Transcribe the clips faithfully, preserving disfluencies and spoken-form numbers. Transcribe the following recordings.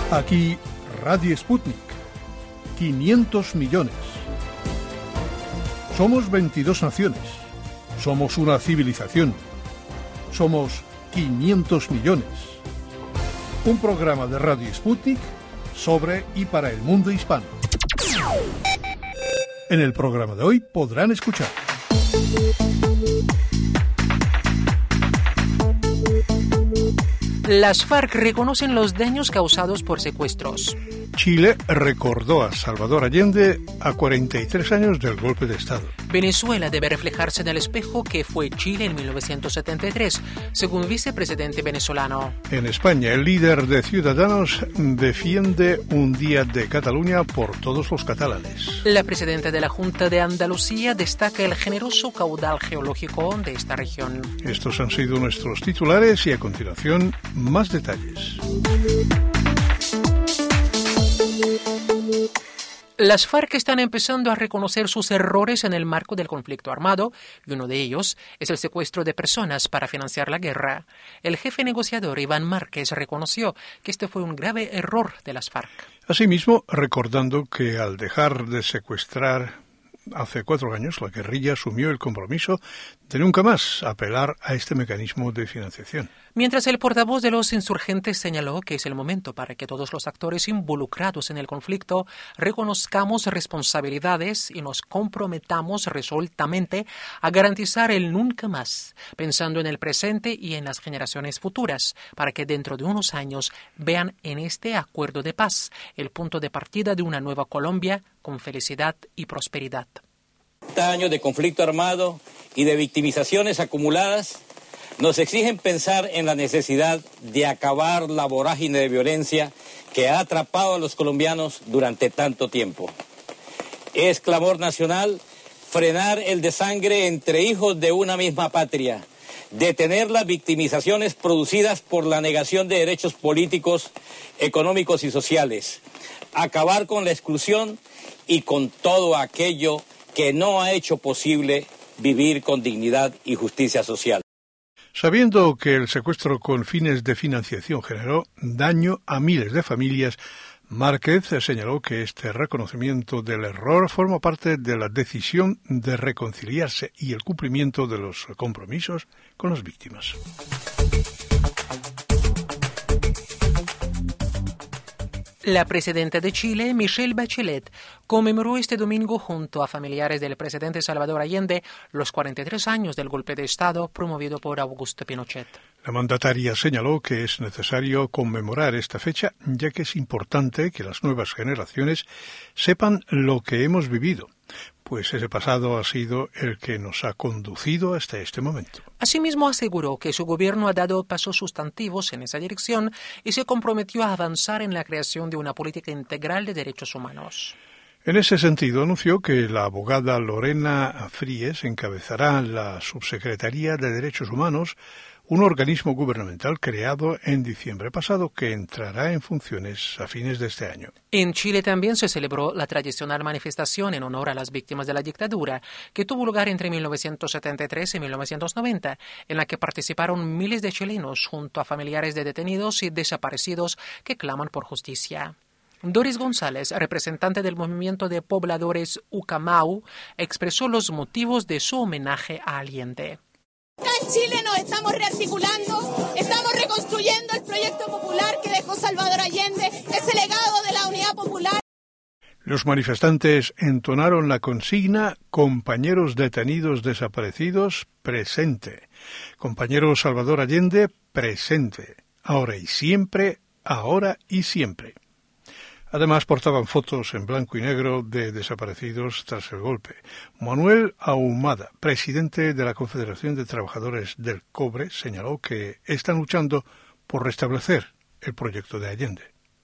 Aquí Radio Sputnik. quinientos millones. Somos veintidós naciones. Somos una civilización. Somos quinientos millones. Un programa de Radio Sputnik sobre y para el mundo hispano. En el programa de hoy podrán escuchar: las FARC reconocen los daños causados por secuestros. Chile recordó a Salvador Allende a cuarenta y tres años del golpe de Estado. Venezuela debe reflejarse en el espejo que fue Chile en mil novecientos setenta y tres, según vicepresidente venezolano. En España, el líder de Ciudadanos defiende un día de Cataluña por todos los catalanes. La presidenta de la Junta de Andalucía destaca el generoso caudal geológico de esta región. Estos han sido nuestros titulares y a continuación más detalles. Las FARC están empezando a reconocer sus errores en el marco del conflicto armado, y uno de ellos es el secuestro de personas para financiar la guerra. El jefe negociador Iván Márquez reconoció que este fue un grave error de las FARC. Asimismo, recordando que al dejar de secuestrar hace cuatro años, la guerrilla asumió el compromiso de nunca más apelar a este mecanismo de financiación. Mientras el portavoz de los insurgentes señaló que es el momento para que todos los actores involucrados en el conflicto reconozcamos responsabilidades y nos comprometamos resueltamente a garantizar el nunca más, pensando en el presente y en las generaciones futuras, para que dentro de unos años vean en este acuerdo de paz el punto de partida de una nueva Colombia con felicidad y prosperidad. Años de conflicto armado y de victimizaciones acumuladas nos exigen pensar en la necesidad de acabar la vorágine de violencia que ha atrapado a los colombianos durante tanto tiempo. Es clamor nacional frenar el desangre entre hijos de una misma patria, detener las victimizaciones producidas por la negación de derechos políticos, económicos y sociales, acabar con la exclusión y con todo aquello que no ha hecho posible vivir con dignidad y justicia social. Sabiendo que el secuestro con fines de financiación generó daño a miles de familias, Márquez señaló que este reconocimiento del error forma parte de la decisión de reconciliarse y el cumplimiento de los compromisos con las víctimas. La presidenta de Chile, Michelle Bachelet, conmemoró este domingo junto a familiares del presidente Salvador Allende los cuarenta y tres años del golpe de Estado promovido por Augusto Pinochet. La mandataria señaló que es necesario conmemorar esta fecha, ya que es importante que las nuevas generaciones sepan lo que hemos vivido, pues ese pasado ha sido el que nos ha conducido hasta este momento. Asimismo, aseguró que su gobierno ha dado pasos sustantivos en esa dirección y se comprometió a avanzar en la creación de una política integral de derechos humanos. En ese sentido, anunció que la abogada Lorena Fríes encabezará la Subsecretaría de Derechos Humanos, un organismo gubernamental creado en diciembre pasado que entrará en funciones a fines de este año. En Chile también se celebró la tradicional manifestación en honor a las víctimas de la dictadura, que tuvo lugar entre mil novecientos setenta y tres y mil novecientos noventa, en la que participaron miles de chilenos junto a familiares de detenidos y desaparecidos que claman por justicia. Doris González, representante del movimiento de pobladores Ucamau, expresó los motivos de su homenaje a Allende. Acá en Chile nos estamos rearticulando, estamos reconstruyendo el proyecto popular que dejó Salvador Allende, ese legado de la unidad popular. Los manifestantes entonaron la consigna «Compañeros detenidos desaparecidos, presente». Compañero Salvador Allende, presente. Ahora y siempre, ahora y siempre. Además, portaban fotos en blanco y negro de desaparecidos tras el golpe. Manuel Ahumada, presidente de la Confederación de Trabajadores del Cobre, señaló que están luchando por restablecer el proyecto de Allende.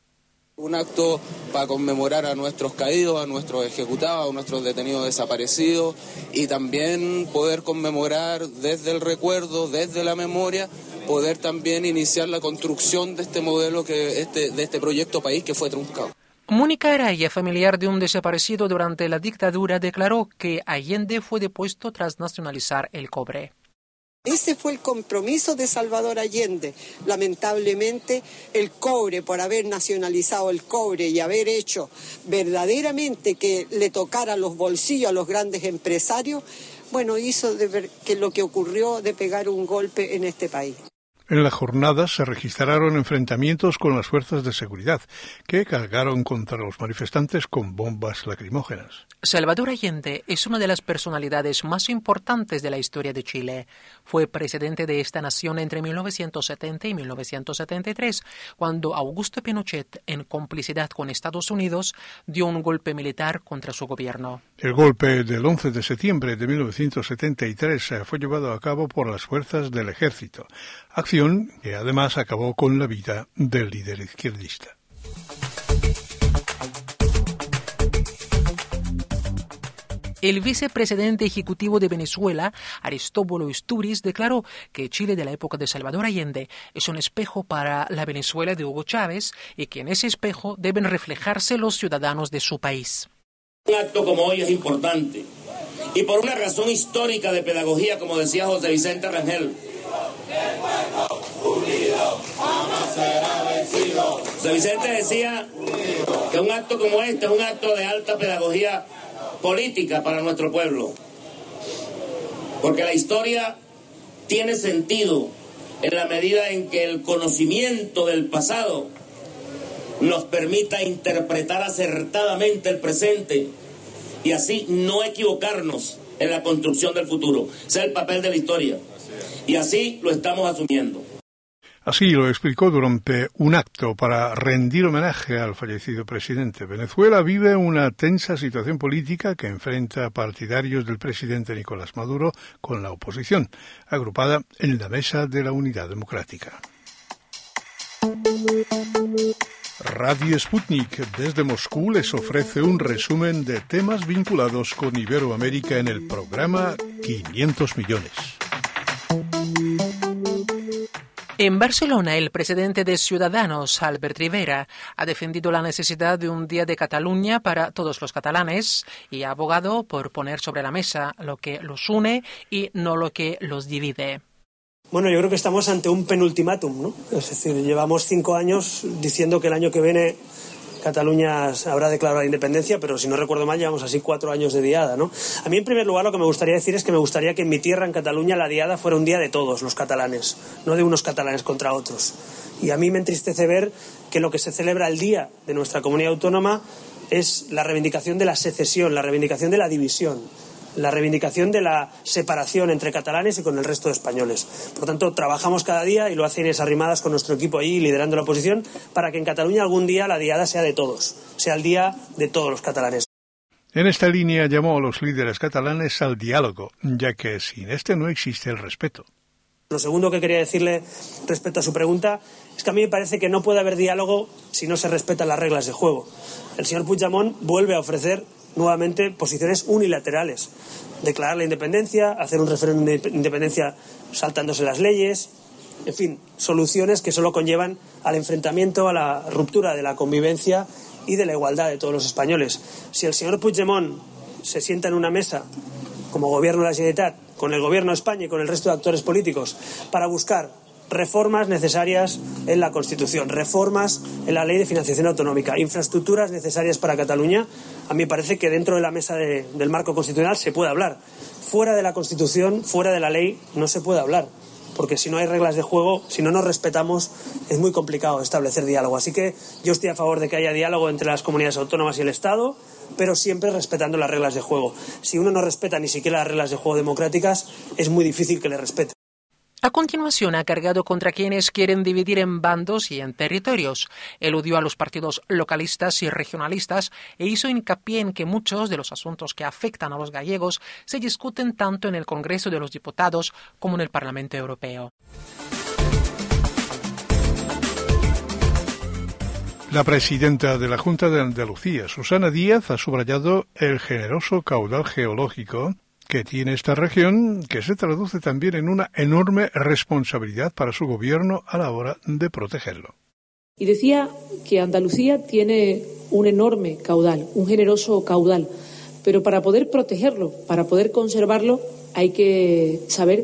Un acto para conmemorar a nuestros caídos, a nuestros ejecutados, a nuestros detenidos desaparecidos y también poder conmemorar desde el recuerdo, desde la memoria, poder también iniciar la construcción de este modelo, que este, de este proyecto país que fue truncado. Mónica Araya, familiar de un desaparecido durante la dictadura, declaró que Allende fue depuesto tras nacionalizar el cobre. Ese fue el compromiso de Salvador Allende. Lamentablemente, el cobre, por haber nacionalizado el cobre y haber hecho verdaderamente que le tocara los bolsillos a los grandes empresarios, bueno, hizo de ver que lo que ocurrió de pegar un golpe en este país. En la jornada se registraron enfrentamientos con las fuerzas de seguridad, que cargaron contra los manifestantes con bombas lacrimógenas. Salvador Allende es una de las personalidades más importantes de la historia de Chile. Fue presidente de esta nación entre mil novecientos setenta y mil novecientos setenta y tres, cuando Augusto Pinochet, en complicidad con Estados Unidos, dio un golpe militar contra su gobierno. El golpe del once de septiembre de mil novecientos setenta y tres fue llevado a cabo por las fuerzas del ejército, acción que además acabó con la vida del líder izquierdista. El vicepresidente ejecutivo de Venezuela, Aristóbulo Istúriz, declaró que Chile de la época de Salvador Allende es un espejo para la Venezuela de Hugo Chávez y que en ese espejo deben reflejarse los ciudadanos de su país. Un acto como hoy es importante y por una razón histórica de pedagogía, como decía José Vicente Rangel. Unido, jamás será vencido. José Vicente decía que un acto como este es un acto de alta pedagogía política para nuestro pueblo, porque la historia tiene sentido en la medida en que el conocimiento del pasado nos permita interpretar acertadamente el presente y así no equivocarnos en la construcción del futuro. Ese es el papel de la historia y así lo estamos asumiendo. Así lo explicó durante un acto para rendir homenaje al fallecido presidente. Venezuela vive una tensa situación política que enfrenta a partidarios del presidente Nicolás Maduro con la oposición, agrupada en la Mesa de la Unidad Democrática. Radio Sputnik desde Moscú les ofrece un resumen de temas vinculados con Iberoamérica en el programa quinientos millones. En Barcelona, el presidente de Ciudadanos, Albert Rivera, ha defendido la necesidad de un día de Cataluña para todos los catalanes y ha abogado por poner sobre la mesa lo que los une y no lo que los divide. Bueno, yo creo que estamos ante un penultimátum, ¿no? Es decir, llevamos cinco años diciendo que el año que viene Cataluña habrá declarado la independencia, pero si no recuerdo mal, llevamos así cuatro años de diada, ¿no? A mí, en primer lugar, lo que me gustaría decir es que me gustaría que en mi tierra, en Cataluña, la diada fuera un día de todos los catalanes, no de unos catalanes contra otros. Y a mí me entristece ver que lo que se celebra el día de nuestra comunidad autónoma es la reivindicación de la secesión, la reivindicación de la división, la reivindicación de la separación entre catalanes y con el resto de españoles. Por lo tanto, trabajamos cada día, y lo hace Inés Arrimadas con nuestro equipo allí liderando la oposición, para que en Cataluña algún día la diada sea de todos, sea el día de todos los catalanes. En esta línea llamó a los líderes catalanes al diálogo, ya que sin este no existe el respeto. Lo segundo que quería decirle respecto a su pregunta es que a mí me parece que no puede haber diálogo si no se respetan las reglas de juego. El señor Puigdemont vuelve a ofrecer nuevamente posiciones unilaterales, declarar la independencia, hacer un referéndum de independencia saltándose las leyes, en fin, soluciones que solo conllevan al enfrentamiento, a la ruptura de la convivencia y de la igualdad de todos los españoles. Si el señor Puigdemont se sienta en una mesa como gobierno de la Generalitat, con el gobierno de España y con el resto de actores políticos, para buscar reformas necesarias en la Constitución, reformas en la Ley de Financiación Autonómica, infraestructuras necesarias para Cataluña, a mí me parece que dentro de la mesa de, del marco constitucional se puede hablar. Fuera de la Constitución, fuera de la ley, no se puede hablar, porque si no hay reglas de juego, si no nos respetamos, es muy complicado establecer diálogo. Así que yo estoy a favor de que haya diálogo entre las comunidades autónomas y el Estado, pero siempre respetando las reglas de juego. Si uno no respeta ni siquiera las reglas de juego democráticas, es muy difícil que le respete. A continuación, ha cargado contra quienes quieren dividir en bandos y en territorios. Eludió a los partidos localistas y regionalistas e hizo hincapié en que muchos de los asuntos que afectan a los gallegos se discuten tanto en el Congreso de los Diputados como en el Parlamento Europeo. La presidenta de la Junta de Andalucía, Susana Díaz, ha subrayado el generoso caudal geológico que tiene esta región, que se traduce también en una enorme responsabilidad para su gobierno a la hora de protegerlo. Y decía que Andalucía tiene un enorme caudal, un generoso caudal, pero para poder protegerlo, para poder conservarlo, hay que saber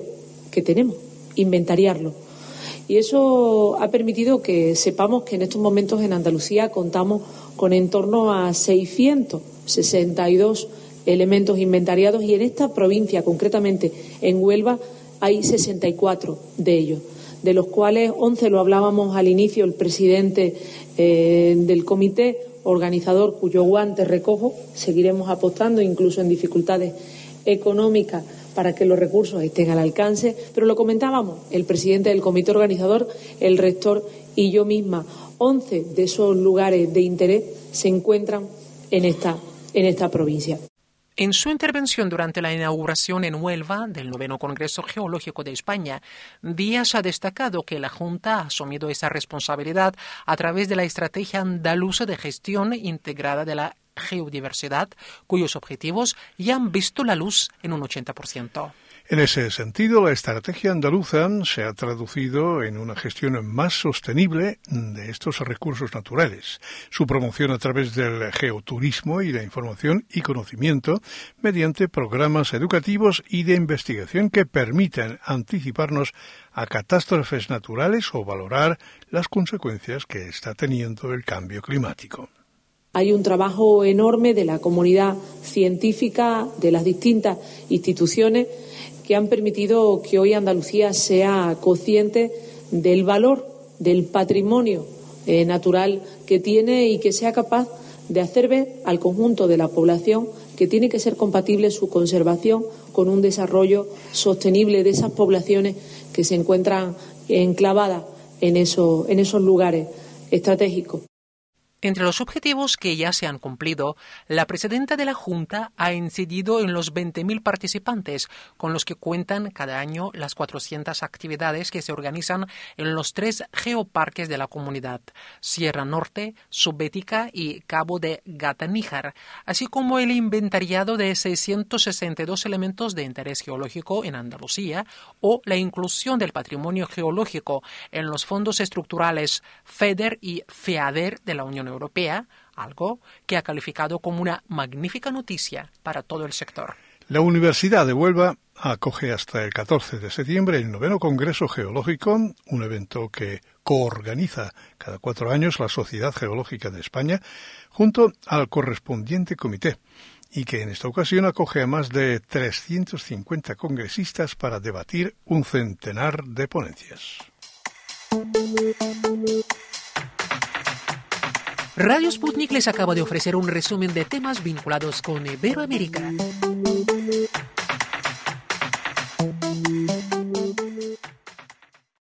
que tenemos, inventariarlo. Y eso ha permitido que sepamos que en estos momentos en Andalucía contamos con en torno a seiscientos sesenta y dos elementos inventariados y en esta provincia, concretamente en Huelva, hay sesenta y cuatro de ellos, de los cuales once, lo hablábamos al inicio, el presidente eh, del comité organizador, cuyo guante recojo. Seguiremos apostando incluso en dificultades económicas para que los recursos estén al alcance, pero lo comentábamos, el presidente del comité organizador, el rector y yo misma. once de esos lugares de interés se encuentran en esta, en esta provincia. En su intervención durante la inauguración en Huelva del noveno Congreso Geológico de España, Díaz ha destacado que la Junta ha asumido esa responsabilidad a través de la Estrategia Andaluza de Gestión Integrada de la Geodiversidad, cuyos objetivos ya han visto la luz en un ochenta por ciento. En ese sentido, la estrategia andaluza se ha traducido en una gestión más sostenible de estos recursos naturales, su promoción a través del geoturismo y la información y conocimiento mediante programas educativos y de investigación que permitan anticiparnos a catástrofes naturales o valorar las consecuencias que está teniendo el cambio climático. Hay un trabajo enorme de la comunidad científica, de las distintas instituciones, que han permitido que hoy Andalucía sea consciente del valor, del patrimonio eh, natural que tiene y que sea capaz de hacer ver al conjunto de la población que tiene que ser compatible su conservación con un desarrollo sostenible de esas poblaciones que se encuentran enclavadas en, eso, en esos lugares estratégicos. Entre los objetivos que ya se han cumplido, la presidenta de la Junta ha incidido en los veinte mil participantes, con los que cuentan cada año las cuatrocientas actividades que se organizan en los tres geoparques de la comunidad, Sierra Norte, Subbética y Cabo de Gata-Níjar, así como el inventariado de seiscientos sesenta y dos elementos de interés geológico en Andalucía o la inclusión del patrimonio geológico en los fondos estructurales FEDER y FEADER de la Unión Europea, algo que ha calificado como una magnífica noticia para todo el sector. La Universidad de Huelva acoge hasta el catorce de septiembre el noveno Congreso Geológico, un evento que coorganiza cada cuatro años la Sociedad Geológica de España junto al correspondiente comité y que en esta ocasión acoge a más de trescientos cincuenta congresistas para debatir un centenar de ponencias. Radio Sputnik les acaba de ofrecer un resumen de temas vinculados con Iberoamérica.